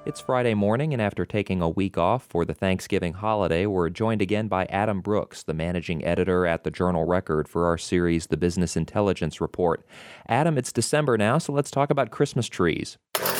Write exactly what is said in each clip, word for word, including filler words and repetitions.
It's Friday morning, and after taking a week off for the Thanksgiving holiday, we're joined again by Adam Brooks, the managing editor at the Journal-Record, for our series, The Business Intelligence Report. Adam, it's December now, so let's talk about Christmas trees.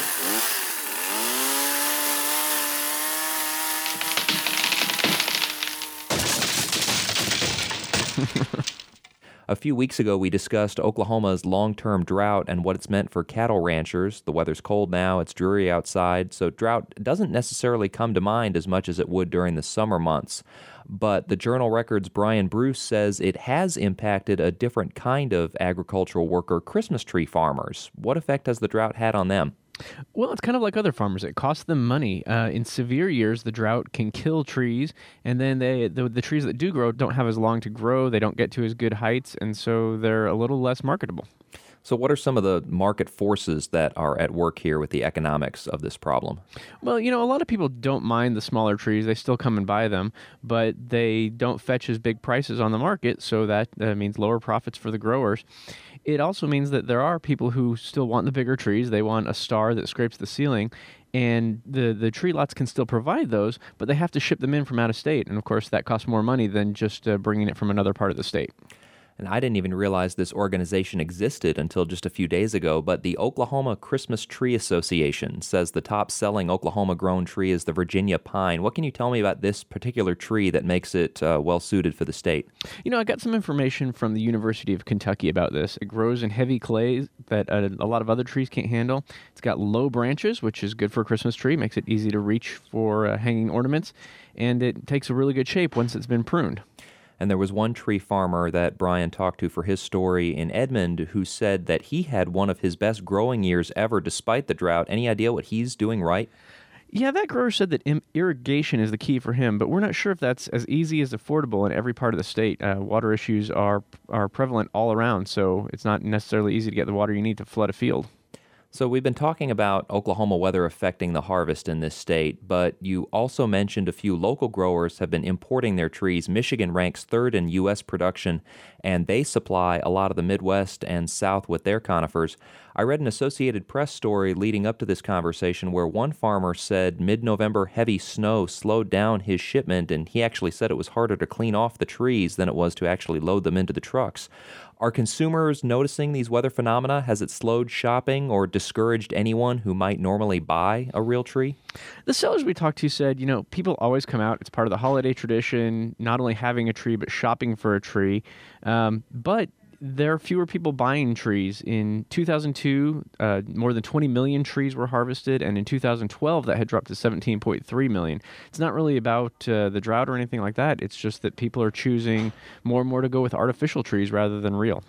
A few weeks ago, we discussed Oklahoma's long-term drought and what it's meant for cattle ranchers. The weather's cold now, it's dreary outside, so drought doesn't necessarily come to mind as much as it would during the summer months. But the Journal-Record's Brian Bruce says it has impacted a different kind of agricultural worker, Christmas tree farmers. What effect has the drought had on them? Well, it's kind of like other farmers. It costs them money. Uh, in severe years, the drought can kill trees, and then they, the, the trees that do grow don't have as long to grow. They don't get to as good heights, and so they're a little less marketable. So what are some of the market forces that are at work here with the economics of this problem? Well, you know, a lot of people don't mind the smaller trees. They still come and buy them, but they don't fetch as big prices on the market, so that uh, means lower profits for the growers. It also means that there are people who still want the bigger trees. They want a star that scrapes the ceiling, and the, the tree lots can still provide those, but they have to ship them in from out of state, and of course that costs more money than just uh, bringing it from another part of the state. And I didn't even realize this organization existed until just a few days ago, but the Oklahoma Christmas Tree Association says the top-selling Oklahoma-grown tree is the Virginia pine. What can you tell me about this particular tree that makes it uh, well-suited for the state? You know, I got some information from the University of Kentucky about this. It grows in heavy clays that uh, a lot of other trees can't handle. It's got low branches, which is good for a Christmas tree, makes it easy to reach for uh, hanging ornaments, and it takes a really good shape once it's been pruned. And there was one tree farmer that Brian talked to for his story in Edmond who said that he had one of his best growing years ever despite the drought. Any idea what he's doing right? Yeah, that grower said that im- irrigation is the key for him, but we're not sure if that's as easy as affordable in every part of the state. Uh, water issues are are prevalent all around, so it's not necessarily easy to get the water you need to flood a field. So we've been talking about Oklahoma weather affecting the harvest in this state, but you also mentioned a few local growers have been importing their trees. Michigan ranks third in U S production, and they supply a lot of the Midwest and South with their conifers. I read an Associated Press story leading up to this conversation where one farmer said mid-November heavy snow slowed down his shipment, and he actually said it was harder to clean off the trees than it was to actually load them into the trucks. Are consumers noticing these weather phenomena? Has it slowed shopping or discouraged anyone who might normally buy a real tree? The sellers we talked to said, you know, people always come out. It's part of the holiday tradition, not only having a tree, but shopping for a tree. Um, but there are fewer people buying trees. In two thousand two, uh, more than twenty million trees were harvested, and in two thousand twelve, that had dropped to seventeen point three million. It's not really about uh, the drought or anything like that. It's just that people are choosing more and more to go with artificial trees rather than real.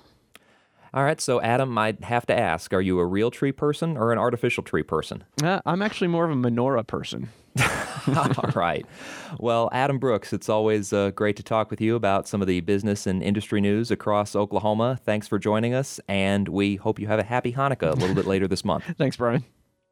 All right, so Adam, I have to ask, are you a real tree person or an artificial tree person? Uh, I'm actually more of a menorah person. All right. Well, Adam Brooks, it's always uh, great to talk with you about some of the business and industry news across Oklahoma. Thanks for joining us, and we hope you have a happy Hanukkah a little bit later this month. Thanks, Brian.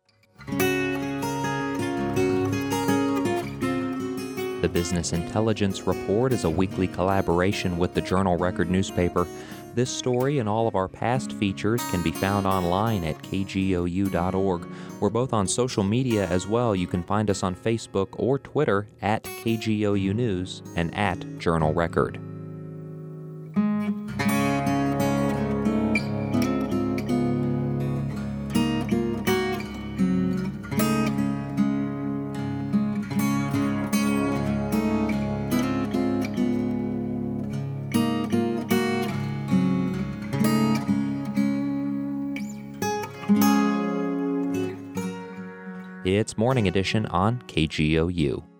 The Business Intelligence Report is a weekly collaboration with the Journal-Record newspaper. This story and all of our past features can be found online at k g o u dot org. We're both on social media as well. You can find us on Facebook or Twitter at K G O U News and at Journal-Record. It's Morning Edition on K G O U.